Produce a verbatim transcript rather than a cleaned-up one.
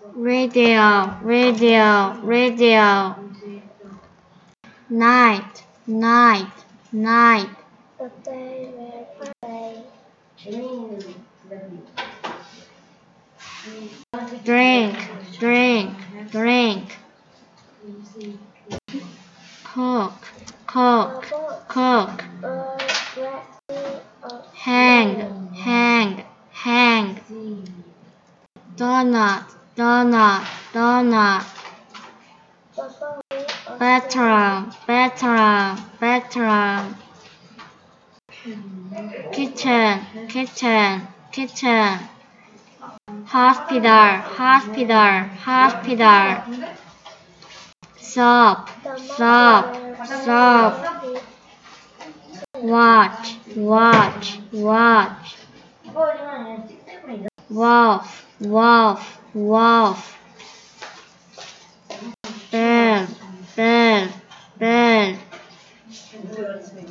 radio, radio, radio. Night, night, night. The day will play. Drink, drink, drink. Cook, cook, cook. Hang, hang, hang. Donut, donut, donut. Bathroom, bathroom, bathroom. Kitchen, kitchen, kitchen. Hospital, hospital, hospital. Soap, soap, soap. Watch, watch, watch. Wolf, wolf, wolf. Bell, bell, bell.